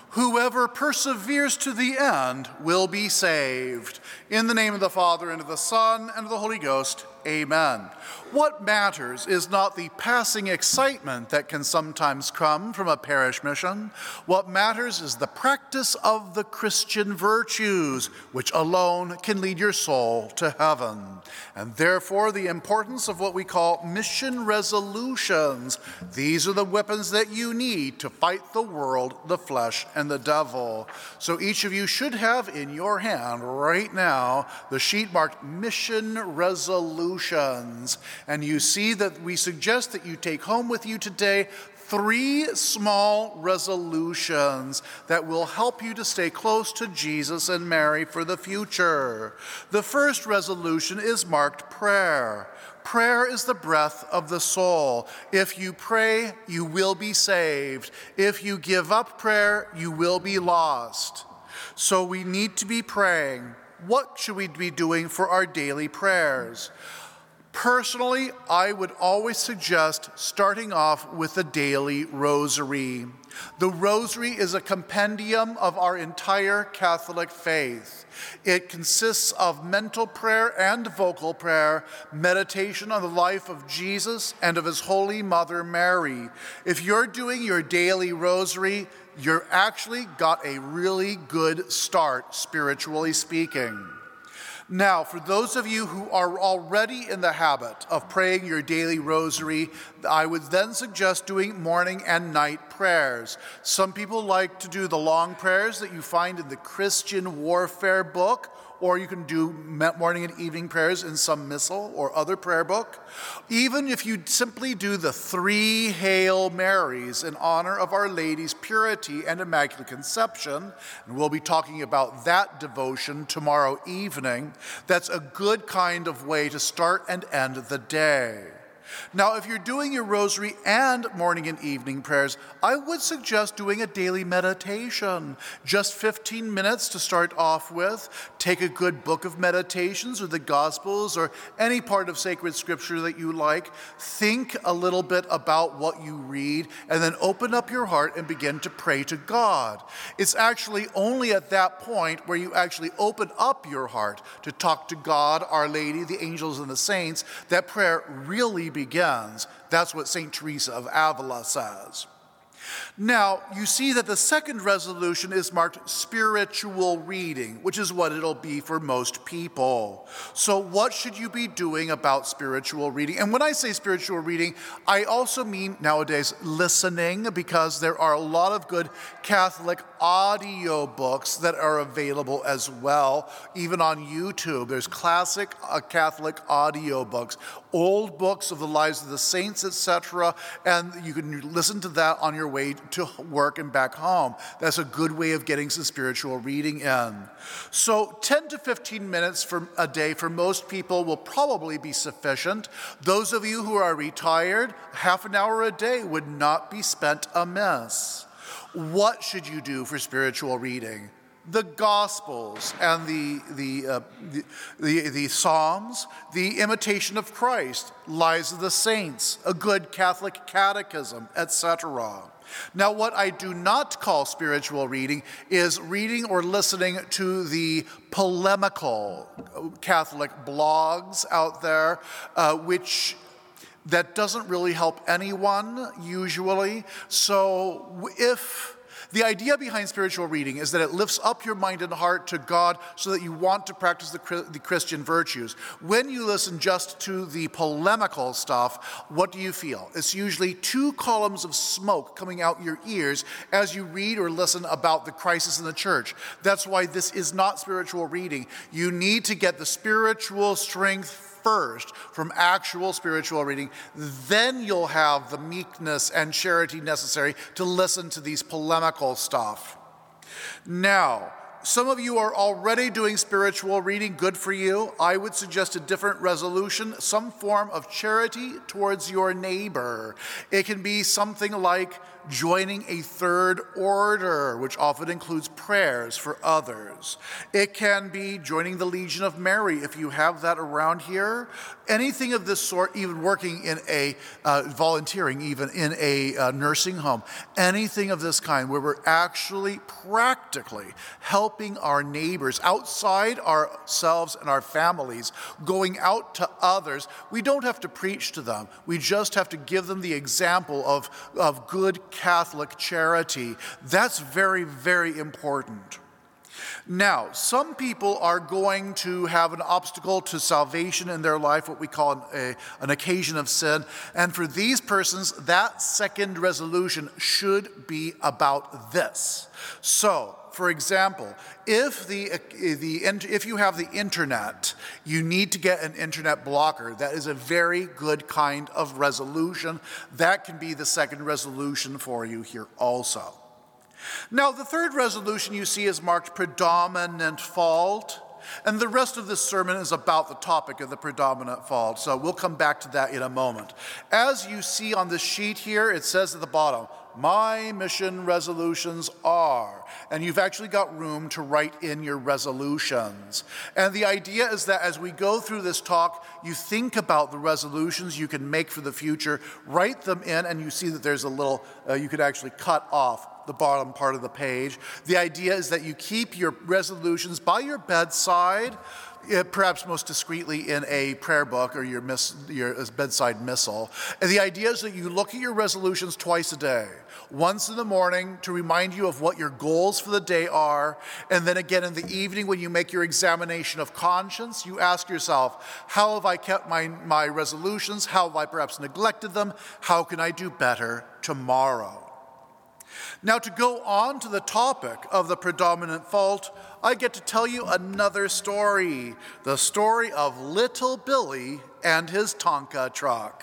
Whoever perseveres to the end will be saved. In the name of the Father, and of the Son, and of the Holy Ghost, amen. What matters is not the passing excitement that can sometimes come from a parish mission. What matters is the practice of the Christian virtues, which alone can lead your soul to heaven. And therefore, the importance of what we call mission resolutions. These are the weapons that you need to fight the world, the flesh, and the devil. So each of you should have in your hand right now the sheet marked mission resolutions. And you see that we suggest that you take home with you today 3 small resolutions that will help you to stay close to Jesus and Mary for the future. The first resolution is marked prayer. Prayer is the breath of the soul. If you pray, you will be saved. If you give up prayer, you will be lost. So we need to be praying. What should we be doing for our daily prayers? Personally, I would always suggest starting off with the daily rosary. The rosary is a compendium of our entire Catholic faith. It consists of mental prayer and vocal prayer, meditation on the life of Jesus and of his Holy Mother Mary. If you're doing your daily rosary, you're actually got a really good start, spiritually speaking. Now, for those of you who are already in the habit of praying your daily rosary, I would then suggest doing morning and night prayers. Some people like to do the long prayers that you find in the Christian Warfare book, or you can do morning and evening prayers in some missal or other prayer book. Even if you simply do the 3 Hail Marys in honor of Our Lady's purity and Immaculate Conception, and we'll be talking about that devotion tomorrow evening, that's a good kind of way to start and end the day. Now, if you're doing your rosary and morning and evening prayers, I would suggest doing a daily meditation. Just 15 minutes to start off with. Take a good book of meditations or the Gospels or any part of sacred scripture that you like. Think a little bit about what you read and then open up your heart and begin to pray to God. It's actually only at that point where you actually open up your heart to talk to God, Our Lady, the angels, and the saints, that prayer really begins. That's what St. Teresa of Avila says. Now, you see that the second resolution is marked spiritual reading, which is what it'll be for most people. So what should you be doing about spiritual reading? And when I say spiritual reading, I also mean nowadays listening, because there are a lot of good Catholic audio books that are available as well, even on YouTube. There's classic Catholic audio books, old books of the lives of the saints, etc., and you can listen to that on your way to work and back home. That's a good way of getting some spiritual reading in. So 10 to 15 minutes for a day for most people will probably be sufficient. Those of you who are retired, half an hour a day would not be spent amiss. What should you do for spiritual reading? The Gospels and the Psalms, the Imitation of Christ, Lives of the Saints, a good Catholic catechism, etc. Now, what I do not call spiritual reading is reading or listening to the polemical Catholic blogs out there, that doesn't really help anyone, usually. So if the idea behind spiritual reading is that it lifts up your mind and heart to God so that you want to practice the Christian virtues. When you listen just to the polemical stuff, what do you feel? It's usually 2 columns of smoke coming out your ears as you read or listen about the crisis in the church. That's why this is not spiritual reading. You need to get the spiritual strength first from actual spiritual reading. Then you'll have the meekness and charity necessary to listen to these polemical stuff. Now, some of you are already doing spiritual reading. Good for you. I would suggest a different resolution, some form of charity towards your neighbor. It can be something like joining a third order, which often includes prayers for others. It can be joining the Legion of Mary, if you have that around here. Anything of this sort, even working in a, volunteering even in a nursing home. Anything of this kind where we're actually practically helping our neighbors outside ourselves and our families, going out to others. We don't have to preach to them. We just have to give them the example of good Catholic charity. That's very, very important. Now, some people are going to have an obstacle to salvation in their life, what we call an occasion of sin. And for these persons, that second resolution should be about this. So, for example, if you have the internet, you need to get an internet blocker. That is a very good kind of resolution. That can be the second resolution for you here also. Now, the third resolution you see is marked predominant fault, and the rest of this sermon is about the topic of the predominant fault, so we'll come back to that in a moment. As you see on the sheet here, it says at the bottom, my mission resolutions are, and you've actually got room to write in your resolutions. And the idea is that as we go through this talk, you think about the resolutions you can make for the future, write them in, and you see that there's a little, you could actually cut off the bottom part of the page. The idea is that you keep your resolutions by your bedside, perhaps most discreetly in a prayer book or your bedside missal. And the idea is that you look at your resolutions twice a day. Once in the morning to remind you of what your goals for the day are, and then again in the evening when you make your examination of conscience, you ask yourself, how have I kept my resolutions? How have I perhaps neglected them? How can I do better tomorrow? Now, to go on to the topic of the predominant fault, I get to tell you another story, the story of Little Billy and his Tonka truck.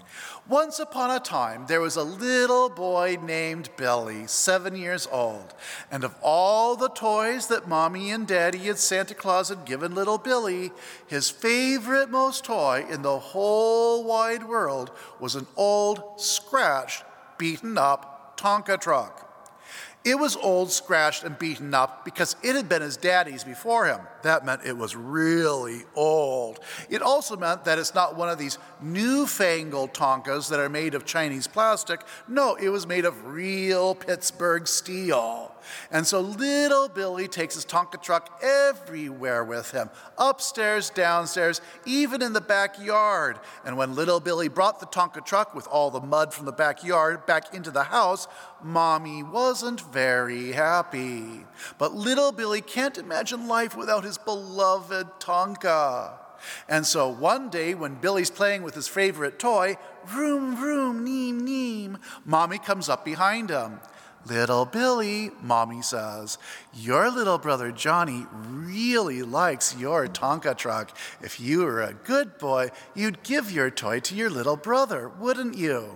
Once upon a time, there was a little boy named Billy, 7 years old, and of all the toys that Mommy and Daddy and Santa Claus had given little Billy, his favorite most toy in the whole wide world was an old, scratched, beaten up Tonka truck. It was old, scratched, and beaten up because it had been his daddy's before him. That meant it was really old. It also meant that it's not one of these newfangled Tonkas that are made of Chinese plastic. No, it was made of real Pittsburgh steel. And so little Billy takes his Tonka truck everywhere with him, upstairs, downstairs, even in the backyard. And when little Billy brought the Tonka truck with all the mud from the backyard back into the house, Mommy wasn't very happy. But little Billy can't imagine life without his beloved Tonka. And so one day when Billy's playing with his favorite toy, vroom, vroom, neem, neem, Mommy comes up behind him. Little Billy, Mommy says, your little brother Johnny really likes your Tonka truck. If you were a good boy, you'd give your toy to your little brother, wouldn't you?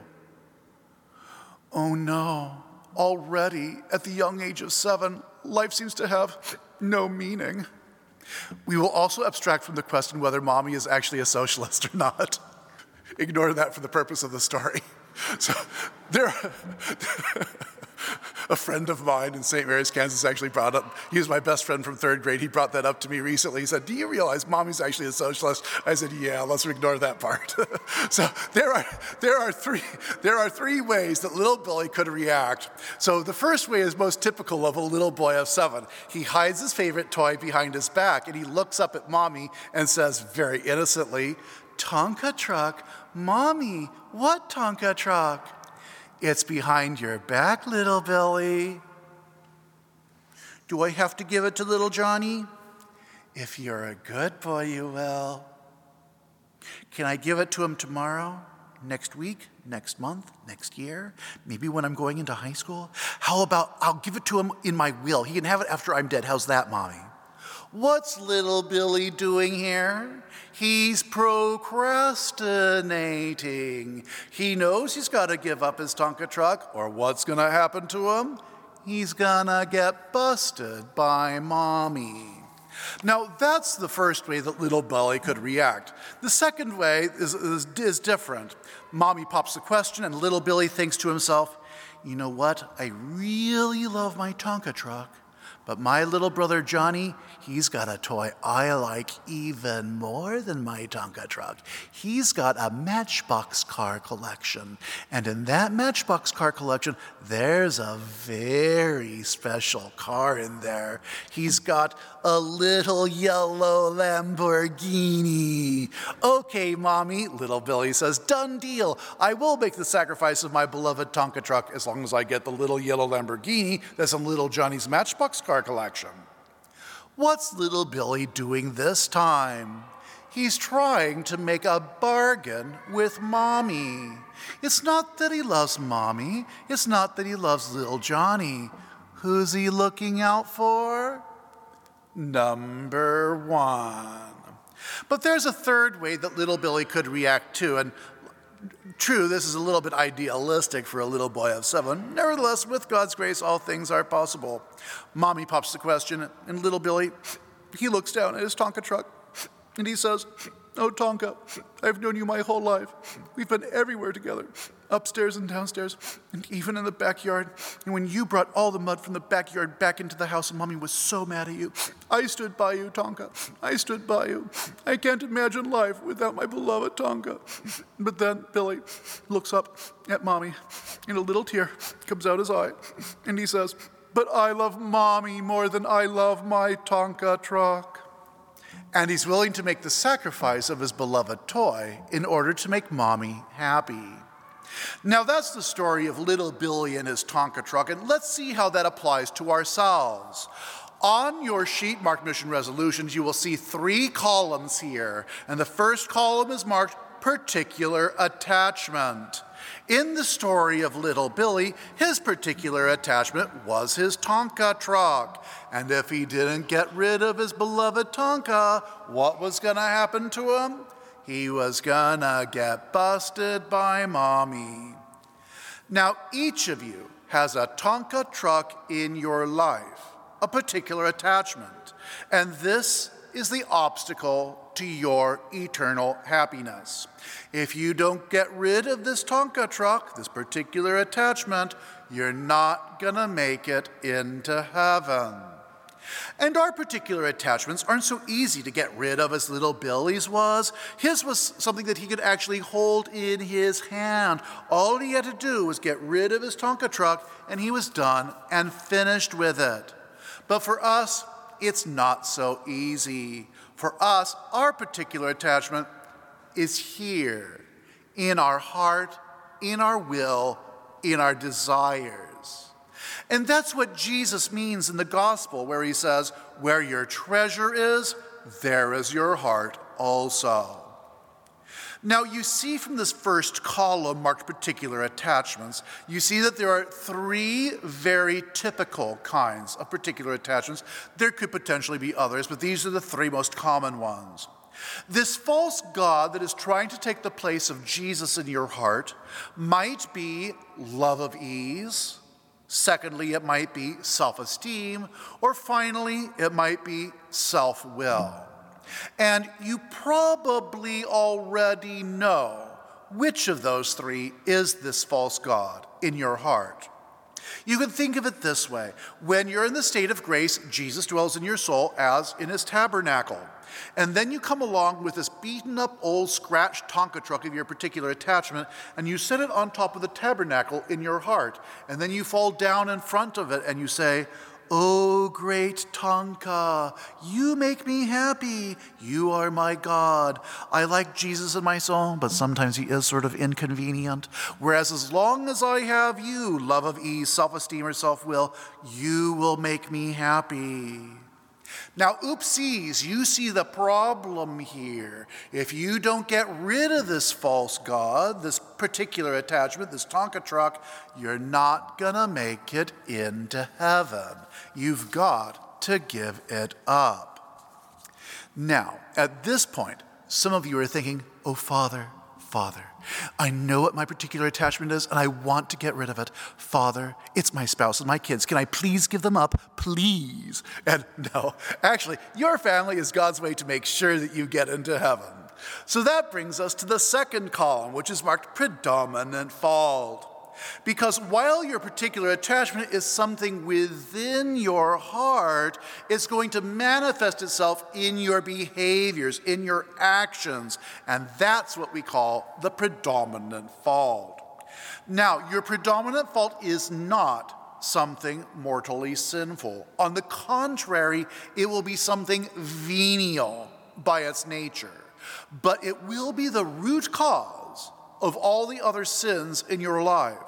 Oh no, already at the young age of 7, life seems to have no meaning. We will also abstract from the question whether Mommy is actually a socialist or not. Ignore that for the purpose of the story. So a friend of mine in St. Mary's, Kansas actually brought up, he was my best friend from 3rd grade, he brought that up to me recently. He said, do you realize Mommy's actually a socialist? I said, yeah, let's ignore that part. So there are three ways that little Billy could react. So the first way is most typical of a little boy of 7. He hides his favorite toy behind his back and he looks up at Mommy and says very innocently, Tonka truck? Mommy, what Tonka truck? It's behind your back, little Billy. Do I have to give it to little Johnny? If you're a good boy, you will. Can I give it to him tomorrow, next week, next month, next year? Maybe when I'm going into high school? How about I'll give it to him in my will? He can have it after I'm dead. How's that, Mommy? What's little Billy doing here? He's procrastinating. He knows he's got to give up his Tonka truck, or what's going to happen to him? He's going to get busted by Mommy. Now, that's the first way that little Billy could react. The second way is different. Mommy pops the question, and little Billy thinks to himself, you know what? I really love my Tonka truck, but my little brother Johnny, he's got a toy I like even more than my Tonka truck. He's got a Matchbox car collection. And in that Matchbox car collection, there's a very special car in there. He's got a little yellow Lamborghini. Okay, Mommy, little Billy says, done deal. I will make the sacrifice of my beloved Tonka truck as long as I get the little yellow Lamborghini that's in little Johnny's Matchbox car collection. What's little Billy doing this time? He's trying to make a bargain with Mommy. It's not that he loves Mommy. It's not that he loves little Johnny. Who's he looking out for? Number one. But there's a third way that little Billy could react too, and true, this is a little bit idealistic for a little boy of 7. Nevertheless, with God's grace, all things are possible. Mommy pops the question, and little Billy, he looks down at his Tonka truck, and he says, oh, Tonka, I've known you my whole life. We've been everywhere together, upstairs and downstairs, and even in the backyard. And when you brought all the mud from the backyard back into the house, and Mommy was so mad at you, I stood by you, Tonka. I stood by you. I can't imagine life without my beloved Tonka. But then Billy looks up at Mommy, and a little tear comes out his eye, and he says, but I love Mommy more than I love my Tonka truck. And he's willing to make the sacrifice of his beloved toy in order to make Mommy happy. Now that's the story of little Billy and his Tonka truck, and let's see how that applies to ourselves. On your sheet marked mission resolutions, you will see 3 columns here, and the first column is marked particular attachment. In the story of little Billy, his particular attachment was his Tonka truck. And if he didn't get rid of his beloved Tonka, what was going to happen to him? He was going to get busted by Mommy. Now, each of you has a Tonka truck in your life, a particular attachment. And this is the obstacle to your eternal happiness. If you don't get rid of this Tonka truck, this particular attachment, you're not gonna make it into heaven. And our particular attachments aren't so easy to get rid of as little Billy's was. His was something that he could actually hold in his hand. All he had to do was get rid of his Tonka truck, and he was done and finished with it. But for us, it's not so easy. For us, our particular attachment is here, in our heart, in our will, in our desires. And that's what Jesus means in the gospel, where he says, where your treasure is, there is your heart also. Now, you see from this first column marked particular attachments, you see that there are 3 very typical kinds of particular attachments. There could potentially be others, but these are the 3 most common ones. This false god that is trying to take the place of Jesus in your heart might be love of ease. Secondly, it might be self-esteem. Or finally, it might be self-will. And you probably already know which of those 3 is this false god in your heart. You can think of it this way. When you're in the state of grace, Jesus dwells in your soul as in his tabernacle. And then you come along with this beaten up old scratched Tonka truck of your particular attachment, and you set it on top of the tabernacle in your heart. And then you fall down in front of it and you say, oh, great Tonka, you make me happy. You are my God. I like Jesus in my soul, but sometimes he is sort of inconvenient. Whereas as long as I have you, love of ease, self-esteem, or self-will, you will make me happy. Now, oopsies, you see the problem here. If you don't get rid of this false god, this particular attachment, this Tonka truck, you're not gonna make it into heaven. You've got to give it up. Now, at this point, some of you are thinking, oh, Father, I know what my particular attachment is, and I want to get rid of it. Father, it's my spouse and my kids. Can I please give them up? Please. And no, actually, your family is God's way to make sure that you get into heaven. So that brings us to the second column, which is marked predominant fault. Because while your particular attachment is something within your heart, it's going to manifest itself in your behaviors, in your actions, and that's what we call the predominant fault. Now, your predominant fault is not something mortally sinful. On the contrary, it will be something venial by its nature, but it will be the root cause of all the other sins in your life.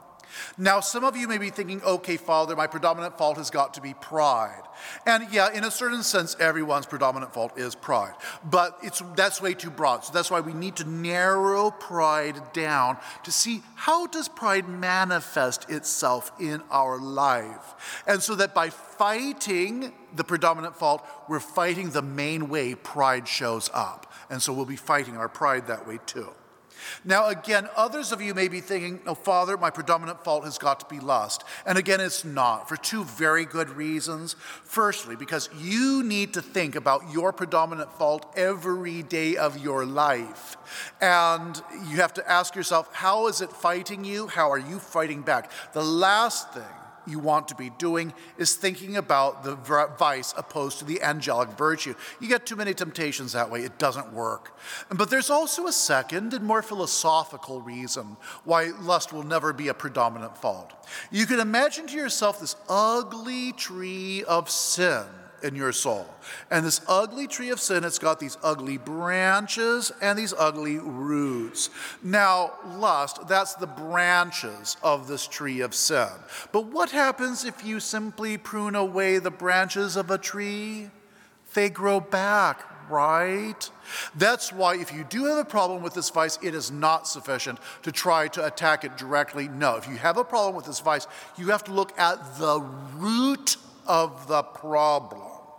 Now, some of you may be thinking, okay, Father, my predominant fault has got to be pride. And yeah, in a certain sense, everyone's predominant fault is pride. But that's way too broad. So that's why we need to narrow pride down to see how does pride manifest itself in our life. And so that by fighting the predominant fault, we're fighting the main way pride shows up. And so we'll be fighting our pride that way too. Now, again, others of you may be thinking, oh, Father, my predominant fault has got to be lust. And again, it's not, for two very good reasons. Firstly, because you need to think about your predominant fault every day of your life. And you have to ask yourself, how is it fighting you? How are you fighting back? The last thing you want to be doing is thinking about the vice opposed to the angelic virtue. You get too many temptations that way. It doesn't work. But there's also a second and more philosophical reason why lust will never be a predominant fault. You can imagine to yourself this ugly tree of sin in your soul. And this ugly tree of sin, it's got these ugly branches and these ugly roots. Now, lust, that's the branches of this tree of sin. But what happens if you simply prune away the branches of a tree? They grow back, right? That's why if you do have a problem with this vice, it is not sufficient to try to attack it directly. No, if you have a problem with this vice, you have to look at the root of the problem.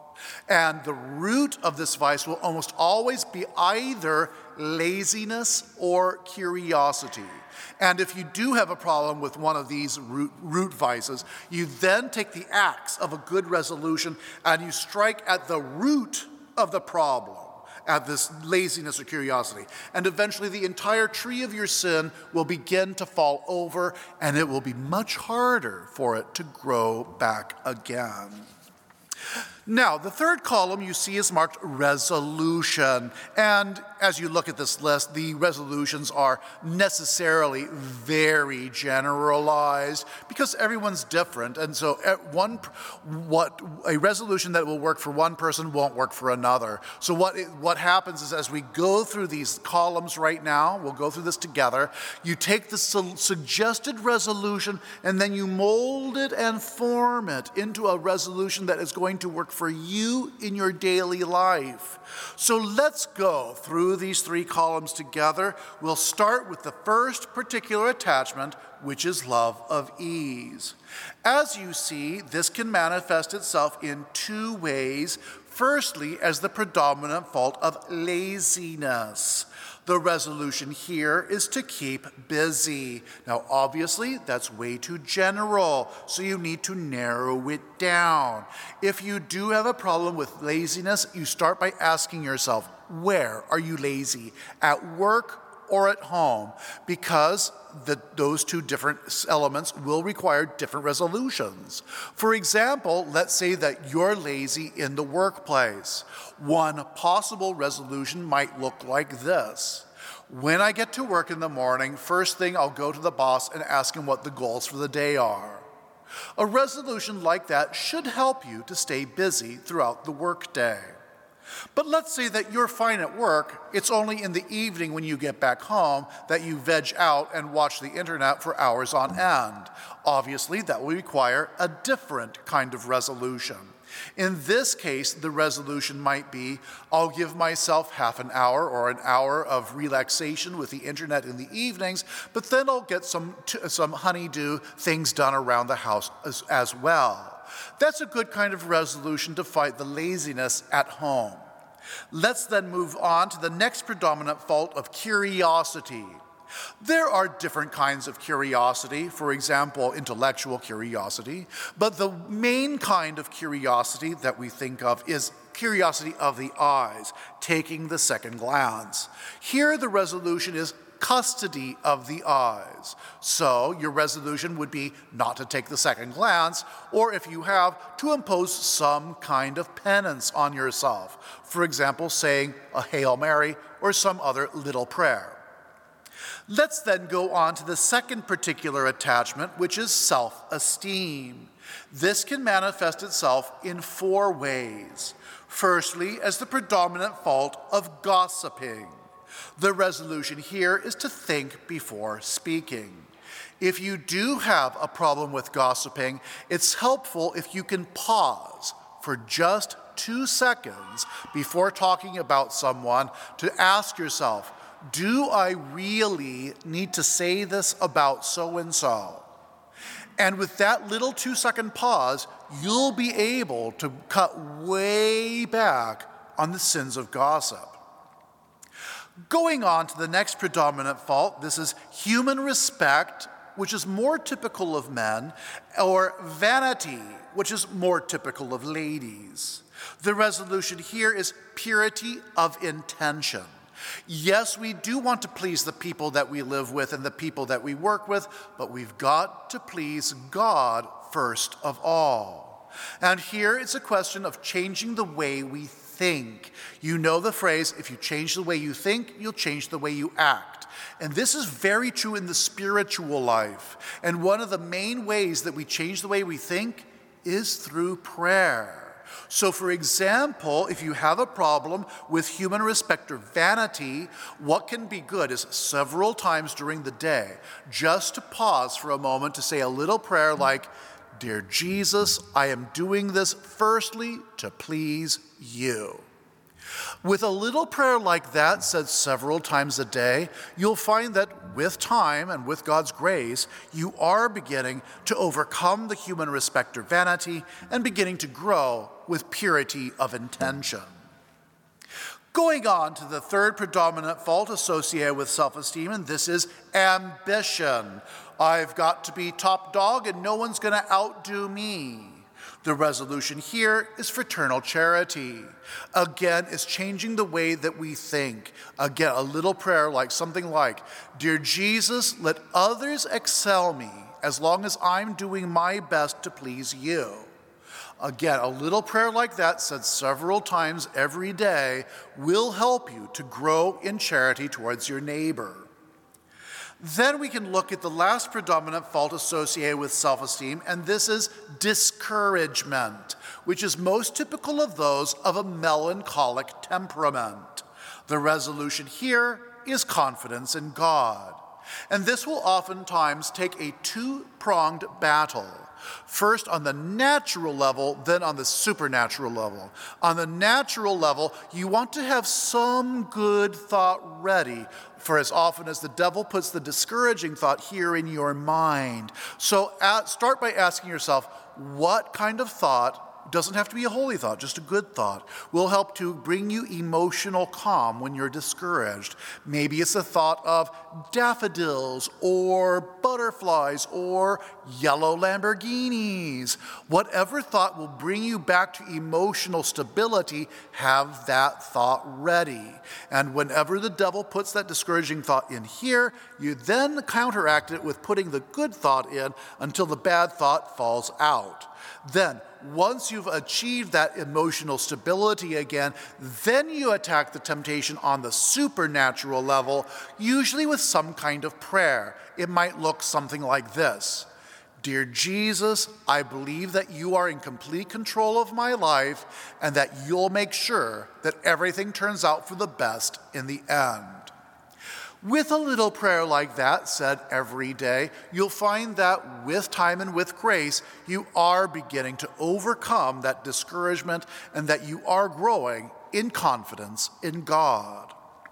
And the root of this vice will almost always be either laziness or curiosity. And if you do have a problem with one of these root vices, you then take the axe of a good resolution and you strike at the root of the problem, at this laziness or curiosity. And eventually the entire tree of your sin will begin to fall over, and it will be much harder for it to grow back again. Now, the third column you see is marked resolution. And as you look at this list, the resolutions are necessarily very generalized because everyone's different. And so a resolution that will work for one person won't work for another. So what happens is as we go through these columns right now, we'll go through this together, you take the suggested resolution and then you mold it and form it into a resolution that is going to work for you in your daily life. So let's go through these three columns together. We'll start with the first particular attachment, which is love of ease. As you see, this can manifest itself in two ways. Firstly, as the predominant fault of laziness. The resolution here is to keep busy. Now, obviously, that's way too general, so you need to narrow it down. If you do have a problem with laziness, you start by asking yourself, where are you lazy? At work or at home? Because those two different elements will require different resolutions. For example, let's say that you're lazy in the workplace. One possible resolution might look like this. When I get to work in the morning, first thing I'll go to the boss and ask him what the goals for the day are. A resolution like that should help you to stay busy throughout the workday. But let's say that you're fine at work, it's only in the evening when you get back home that you veg out and watch the internet for hours on end. Obviously, that will require a different kind of resolution. In this case, the resolution might be, I'll give myself half an hour or an hour of relaxation with the internet in the evenings, but then I'll get some honeydew things done around the house as well. That's a good kind of resolution to fight the laziness at home. Let's then move on to the next predominant fault of curiosity. There are different kinds of curiosity, for example, intellectual curiosity, but the main kind of curiosity that we think of is curiosity of the eyes, taking the second glance. Here the resolution is custody of the eyes. So your resolution would be not to take the second glance, or if you have, to impose some kind of penance on yourself. For example, saying a Hail Mary or some other little prayer. Let's then go on to the second particular attachment, which is self-esteem. This can manifest itself in 4 ways. Firstly, as the predominant fault of gossiping. The resolution here is to think before speaking. If you do have a problem with gossiping, it's helpful if you can pause for just 2 seconds before talking about someone to ask yourself, do I really need to say this about so-and-so? And with that little 2-second pause, you'll be able to cut way back on the sins of gossip. Going on to the next predominant fault, this is human respect, which is more typical of men, or vanity, which is more typical of ladies. The resolution here is purity of intention. Yes, we do want to please the people that we live with and the people that we work with, but we've got to please God first of all. And here it's a question of changing the way we think. You know the phrase, if you change the way you think, you'll change the way you act. And this is very true in the spiritual life. And one of the main ways that we change the way we think is through prayer. So for example, if you have a problem with human respect or vanity, what can be good is several times during the day, just to pause for a moment to say a little prayer like, Dear Jesus, I am doing this firstly to please you. With a little prayer like that said several times a day, you'll find that with time and with God's grace, you are beginning to overcome the human respect or vanity and beginning to grow with purity of intention. Going on to the third predominant fault associated with self-esteem, and this is ambition. I've got to be top dog and no one's going to outdo me. The resolution here is fraternal charity. Again, it's changing the way that we think. Again, a little prayer like something like, Dear Jesus, let others excel me as long as I'm doing my best to please you. Again, a little prayer like that said several times every day will help you to grow in charity towards your neighbor. Then we can look at the last predominant fault associated with self-esteem, and this is discouragement, which is most typical of those of a melancholic temperament. The resolution here is confidence in God. And this will oftentimes take a 2-pronged battle. First on the natural level, then on the supernatural level. On the natural level, you want to have some good thought ready for as often as the devil puts the discouraging thought here in your mind. So start by asking yourself, what kind of thought, doesn't have to be a holy thought, just a good thought, will help to bring you emotional calm when you're discouraged. Maybe it's a thought of daffodils or butterflies or yellow Lamborghinis. Whatever thought will bring you back to emotional stability, have that thought ready. And whenever the devil puts that discouraging thought in here, you then counteract it with putting the good thought in until the bad thought falls out. Then, once you've achieved that emotional stability again, then you attack the temptation on the supernatural level, usually with some kind of prayer. It might look something like this. Dear Jesus, I believe that you are in complete control of my life and that you'll make sure that everything turns out for the best in the end. With a little prayer like that said every day, you'll find that with time and with grace, you are beginning to overcome that discouragement and that you are growing in confidence in God.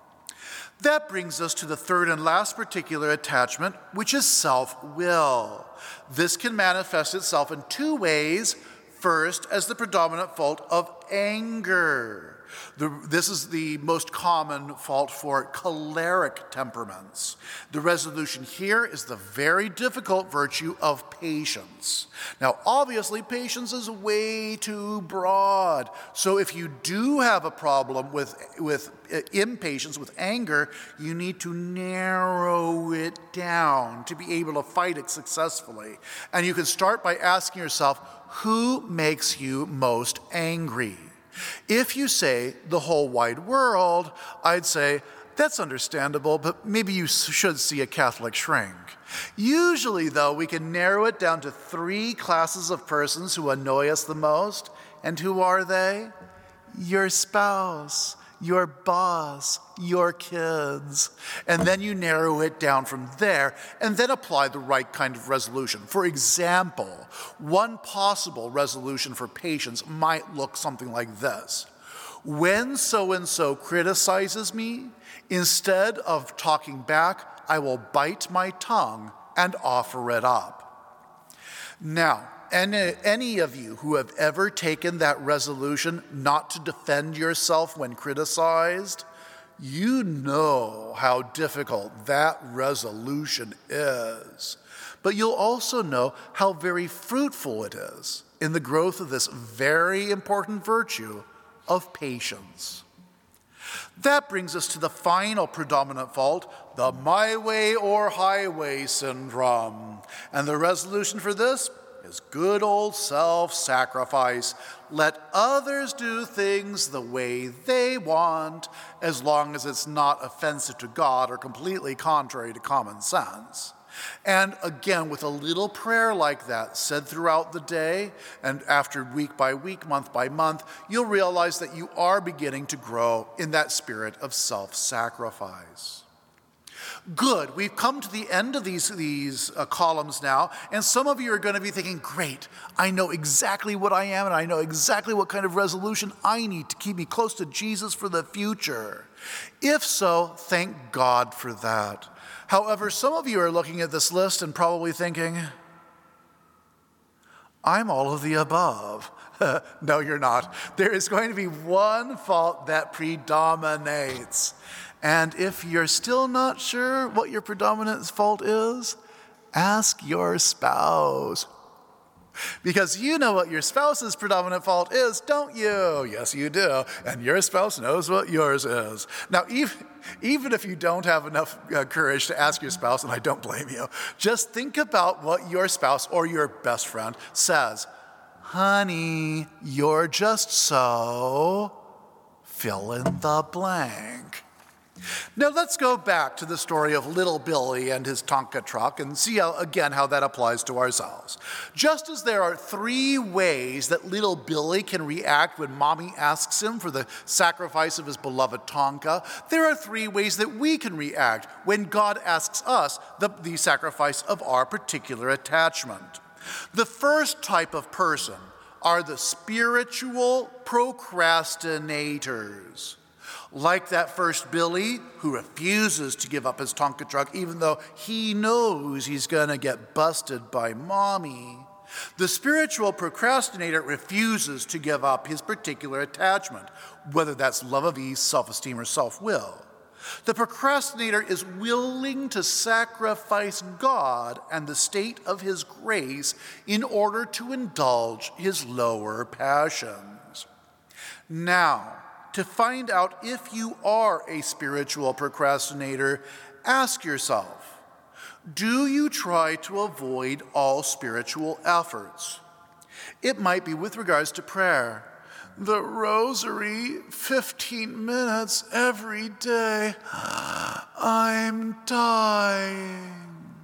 That brings us to the third and last particular attachment, which is self-will. This can manifest itself in 2 ways. First, as the predominant fault of anger. This is the most common fault for choleric temperaments. The resolution here is the very difficult virtue of patience. Now, obviously, patience is way too broad. So if you do have a problem with impatience, with anger, you need to narrow it down to be able to fight it successfully. And you can start by asking yourself, who makes you most angry? If you say the whole wide world, I'd say, that's understandable, but maybe you should see a Catholic shrink. Usually, though, we can narrow it down to 3 classes of persons who annoy us the most. And who are they? Your spouse, your boss, your kids. And then you narrow it down from there and then apply the right kind of resolution. For example, one possible resolution for patience might look something like this. When so-and-so criticizes me, instead of talking back, I will bite my tongue and offer it up. Now, any of you who have ever taken that resolution not to defend yourself when criticized, you know how difficult that resolution is. But you'll also know how very fruitful it is in the growth of this very important virtue of patience. That brings us to the final predominant fault, the my way or highway syndrome. And the resolution for this is good old self-sacrifice. Let others do things the way they want, as long as it's not offensive to God or completely contrary to common sense. And again, with a little prayer like that said throughout the day, and after week by week, month by month, you'll realize that you are beginning to grow in that spirit of self-sacrifice. Good, we've come to the end of these columns now, and some of you are going to be thinking, great, I know exactly what I am, and I know exactly what kind of resolution I need to keep me close to Jesus for the future. If so, thank God for that. However, some of you are looking at this list and probably thinking, I'm all of the above. No, you're not. There is going to be one fault that predominates. And if you're still not sure what your predominant fault is, ask your spouse. Because you know what your spouse's predominant fault is, don't you? Yes, you do. And your spouse knows what yours is. Now, even if you don't have enough courage to ask your spouse, and I don't blame you, just think about what your spouse or your best friend says. Honey, you're just so, fill in the blank. Now let's go back to the story of little Billy and his Tonka truck and see how that applies to ourselves. Just as there are 3 ways that little Billy can react when mommy asks him for the sacrifice of his beloved Tonka, there are 3 ways that we can react when God asks us the sacrifice of our particular attachment. The first type of person are the spiritual procrastinators. Like that first Billy who refuses to give up his Tonka truck even though he knows he's going to get busted by mommy. The spiritual procrastinator refuses to give up his particular attachment, whether that's love of ease, self-esteem, or self-will. The procrastinator is willing to sacrifice God and the state of his grace in order to indulge his lower passions. Now, to find out if you are a spiritual procrastinator, ask yourself, do you try to avoid all spiritual efforts? It might be with regards to prayer. The rosary, 15 minutes every day. I'm dying.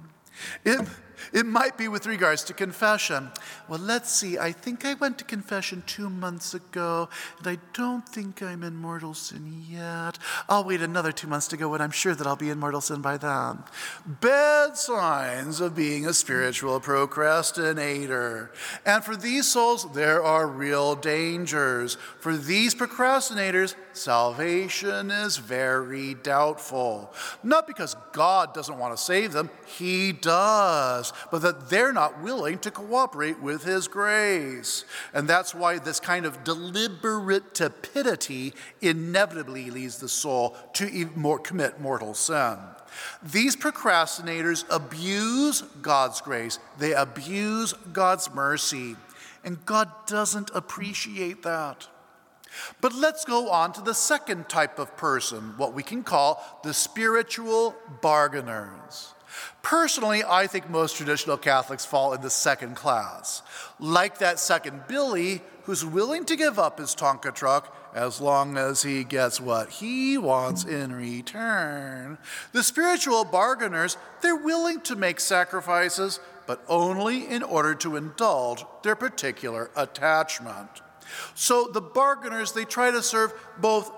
It might be with regards to confession. Well, let's see. I think I went to confession 2 months ago, and I don't think I'm in mortal sin yet. I'll wait another 2 months to go, and I'm sure that I'll be in mortal sin by then. Bad signs of being a spiritual procrastinator. And for these souls, there are real dangers. For these procrastinators, salvation is very doubtful. Not because God doesn't want to save them. He does. themselves, but that they're not willing to cooperate with his grace. And that's why this kind of deliberate tepidity inevitably leads the soul to commit mortal sin. These procrastinators abuse God's grace. They abuse God's mercy. And God doesn't appreciate that. But let's go on to the second type of person, what we can call the spiritual bargainers. Personally, I think most traditional Catholics fall in the second class. Like that second Billy, who's willing to give up his Tonka truck as long as he gets what he wants in return. The spiritual bargainers, they're willing to make sacrifices, but only in order to indulge their particular attachment. So the bargainers, they try to serve both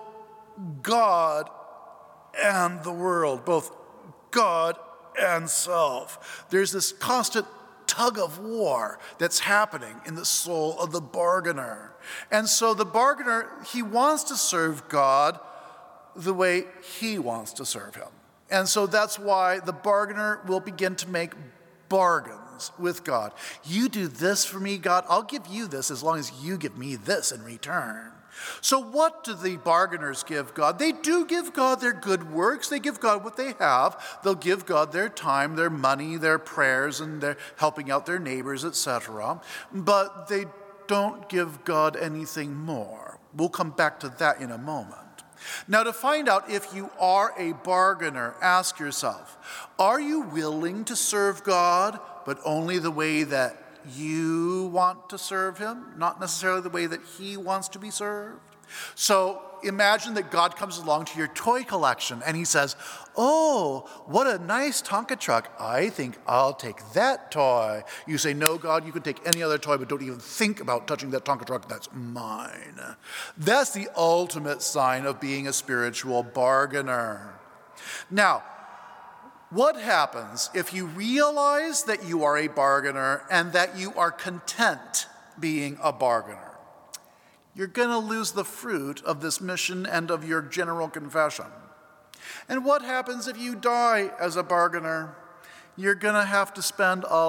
God and the world, both God and self. There's this constant tug of war that's happening in the soul of the bargainer. And so the bargainer, he wants to serve God the way he wants to serve him. And so that's why the bargainer will begin to make bargains with God. You do this for me, God, I'll give you this as long as you give me this in return. So what do the bargainers give God? They do give God their good works. They give God what they have. They'll give God their time, their money, their prayers, and their helping out their neighbors, etc. But they don't give God anything more. We'll come back to that in a moment. Now, to find out if you are a bargainer, ask yourself, are you willing to serve God, but only the way that you want to serve him, not necessarily the way that he wants to be served? So imagine that God comes along to your toy collection and he says, oh, what a nice Tonka truck. I think I'll take that toy. You say, no, God, you can take any other toy, but don't even think about touching that Tonka truck. That's mine. That's the ultimate sign of being a spiritual bargainer. Now, what happens if you realize that you are a bargainer and that you are content being a bargainer? You're going to lose the fruit of this mission and of your general confession. And what happens if you die as a bargainer? You're going to have to spend a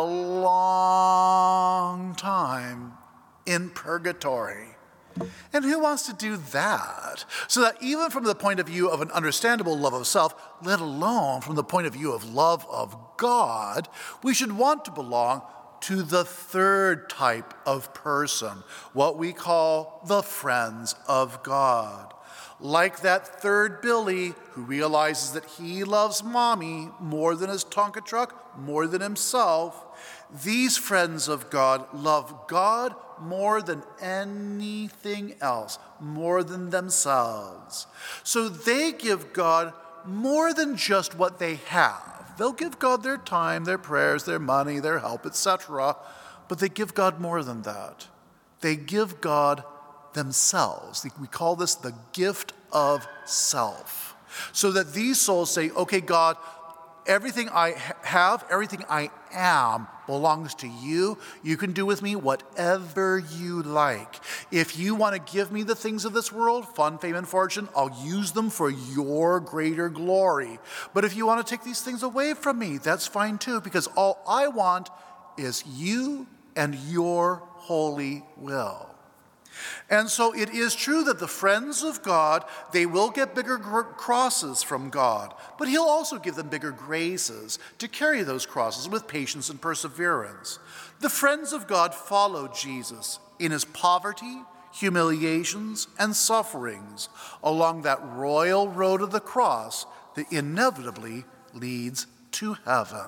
long time in purgatory. And who wants to do that? So that even from the point of view of an understandable love of self, let alone from the point of view of love of God, we should want to belong to the third type of person, what we call the friends of God. Like that third Billy who realizes that he loves mommy more than his Tonka truck, more than himself, these friends of God love God more than anything else, more than themselves. So they give God more than just what they have. They'll give God their time, their prayers, their money, their help, etc. But they give God more than that. They give God themselves. We call this the gift of self. So that these souls say, okay, God, everything I have, everything I am belongs to you. You can do with me whatever you like. If you want to give me the things of this world, fun, fame, and fortune, I'll use them for your greater glory. But if you want to take these things away from me, that's fine too, because all I want is you and your holy will. And so it is true that the friends of God, they will get bigger crosses from God, but he'll also give them bigger graces to carry those crosses with patience and perseverance. The friends of God follow Jesus in his poverty, humiliations, and sufferings along that royal road of the cross that inevitably leads to heaven.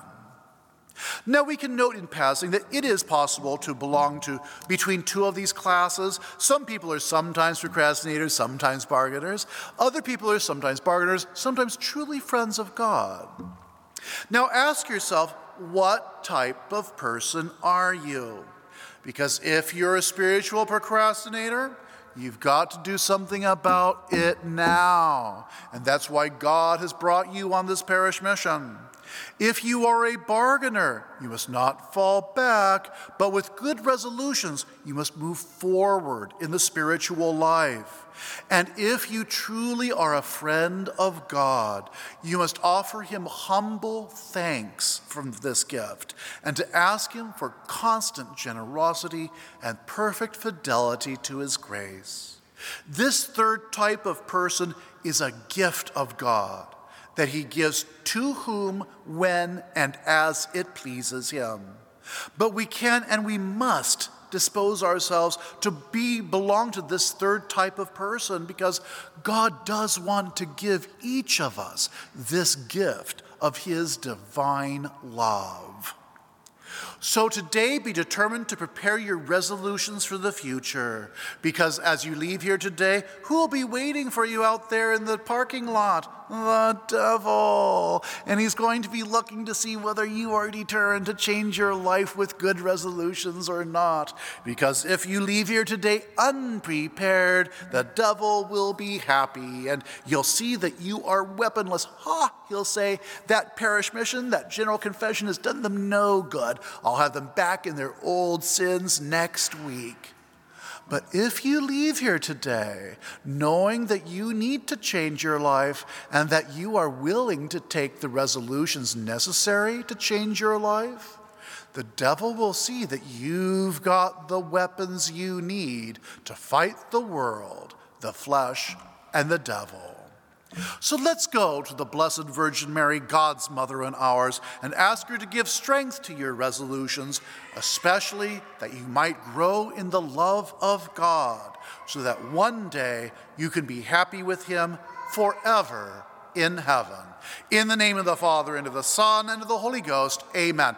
Now we can note in passing that it is possible to belong to between two of these classes. Some people are sometimes procrastinators, sometimes bargainers. Other people are sometimes bargainers, sometimes truly friends of God. Now ask yourself, what type of person are you? Because if you're a spiritual procrastinator, you've got to do something about it now. And that's why God has brought you on this parish mission. If you are a bargainer, you must not fall back, but with good resolutions, you must move forward in the spiritual life. And if you truly are a friend of God, you must offer him humble thanks from this gift and to ask him for constant generosity and perfect fidelity to his grace. This third type of person is a gift of God that he gives to whom, when, and as it pleases him. But we can and we must dispose ourselves to belong to this third type of person, because God does want to give each of us this gift of his divine love. So today, be determined to prepare your resolutions for the future, because as you leave here today, who will be waiting for you out there in the parking lot? The devil. And he's going to be looking to see whether you are determined to change your life with good resolutions or not. Because if you leave here today unprepared, the devil will be happy, and you'll see that you are weaponless. He'll say, that parish mission, that general confession has done them no good. I'll have them back in their old sins next week. But if you leave here today knowing that you need to change your life and that you are willing to take the resolutions necessary to change your life, the devil will see that you've got the weapons you need to fight the world, the flesh, and the devil. So let's go to the Blessed Virgin Mary, God's mother and ours, and ask her to give strength to your resolutions, especially that you might grow in the love of God, so that one day you can be happy with him forever in heaven. In the name of the Father, and of the Son, and of the Holy Ghost, amen.